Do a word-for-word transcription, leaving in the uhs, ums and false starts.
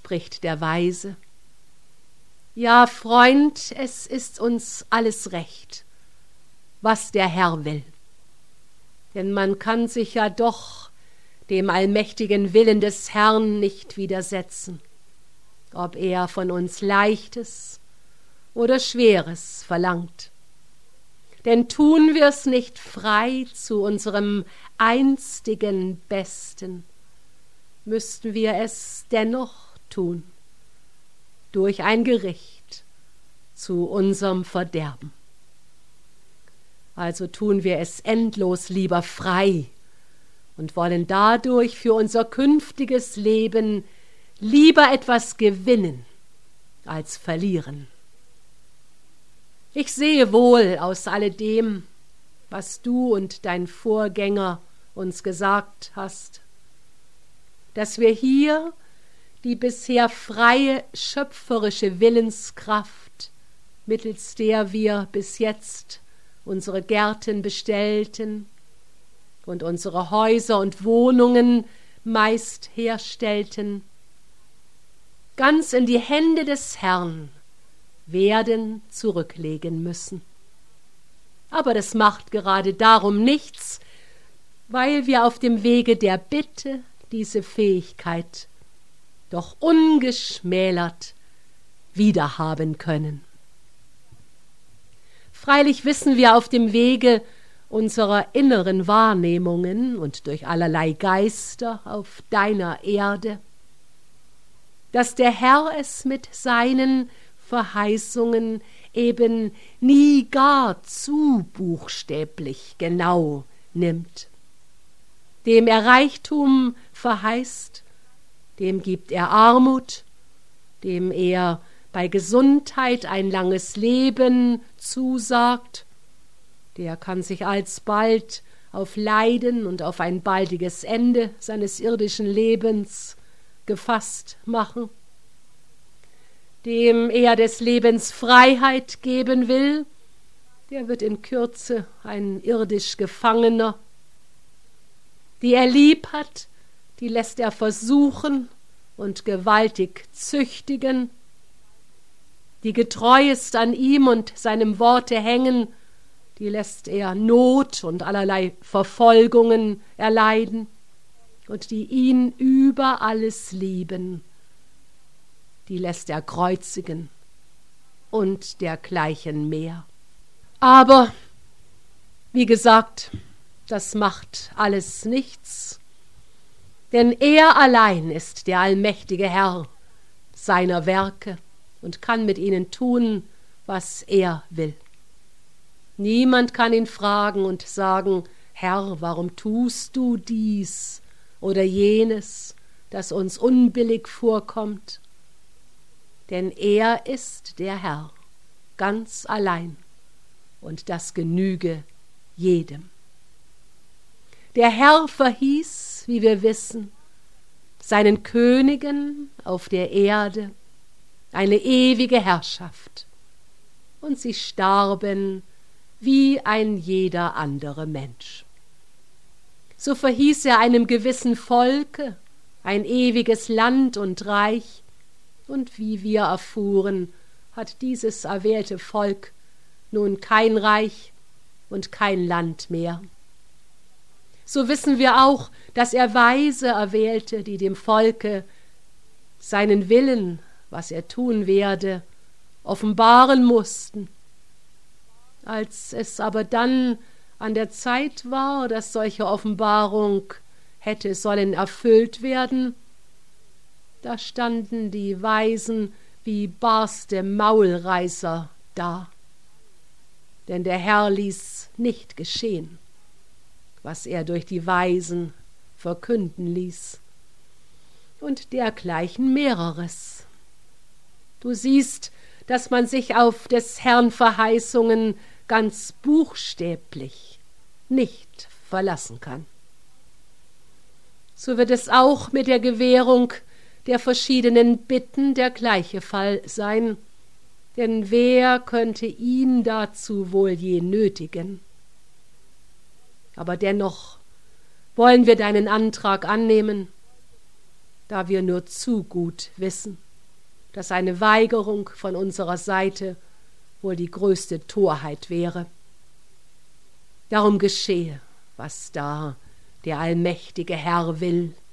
spricht der Weise. Ja, Freund, es ist uns alles recht, was der Herr will. Denn man kann sich ja doch dem allmächtigen Willen des Herrn nicht widersetzen, ob er von uns Leichtes oder Schweres verlangt. Denn tun wir's nicht frei zu unserem einstigen Besten, müssten wir es dennoch tun, durch ein Gericht zu unserem Verderben. Also tun wir es endlos lieber frei und wollen dadurch für unser künftiges Leben lieber etwas gewinnen als verlieren. Ich sehe wohl aus alledem, was du und dein Vorgänger uns gesagt hast, dass wir hier die bisher freie schöpferische Willenskraft, mittels der wir bis jetzt unsere Gärten bestellten und unsere Häuser und Wohnungen meist herstellten, ganz in die Hände des Herrn werden zurücklegen müssen. Aber das macht gerade darum nichts, weil wir auf dem Wege der Bitte diese Fähigkeit doch ungeschmälert wiederhaben können. Freilich wissen wir auf dem Wege unserer inneren Wahrnehmungen und durch allerlei Geister auf deiner Erde, dass der Herr es mit seinen Verheißungen eben nie gar zu buchstäblich genau nimmt. Dem er Reichtum verheißt, dem gibt er Armut, dem er bei Gesundheit ein langes Leben zusagt, der kann sich alsbald auf Leiden und auf ein baldiges Ende seines irdischen Lebens gefasst machen. Dem er des Lebens Freiheit geben will, der wird in Kürze ein irdisch Gefangener. Die er lieb hat, die lässt er versuchen und gewaltig züchtigen. Die getreu ist an ihm und seinem Worte hängen, die lässt er Not und allerlei Verfolgungen erleiden, und die ihn über alles lieben, die lässt er kreuzigen und dergleichen mehr. Aber, wie gesagt, das macht alles nichts, denn er allein ist der allmächtige Herr seiner Werke und kann mit ihnen tun, was er will. Niemand kann ihn fragen und sagen, Herr, warum tust du dies oder jenes, das uns unbillig vorkommt? Denn er ist der Herr, ganz allein, und das genüge jedem. Der Herr verhieß, wie wir wissen, seinen Königen auf der Erde eine ewige Herrschaft, und sie starben wie ein jeder andere Mensch. So verhieß er einem gewissen Volke ein ewiges Land und Reich, und wie wir erfuhren, hat dieses erwählte Volk nun kein Reich und kein Land mehr. So wissen wir auch, dass er Weise erwählte, die dem Volke seinen Willen, was er tun werde, offenbaren mussten. Als es aber dann an der Zeit war, dass solche Offenbarung hätte sollen erfüllt werden, da standen die Weisen wie barste Maulreißer da. Denn der Herr ließ nicht geschehen, was er durch die Weisen verkünden ließ. Und dergleichen mehreres. Du siehst, dass man sich auf des Herrn Verheißungen ganz buchstäblich nicht verlassen kann. So wird es auch mit der Gewährung der verschiedenen Bitten der gleiche Fall sein, denn wer könnte ihn dazu wohl je nötigen? Aber dennoch wollen wir deinen Antrag annehmen, da wir nur zu gut wissen, dass eine Weigerung von unserer Seite wohl die größte Torheit wäre. Darum geschehe, was da der allmächtige Herr will.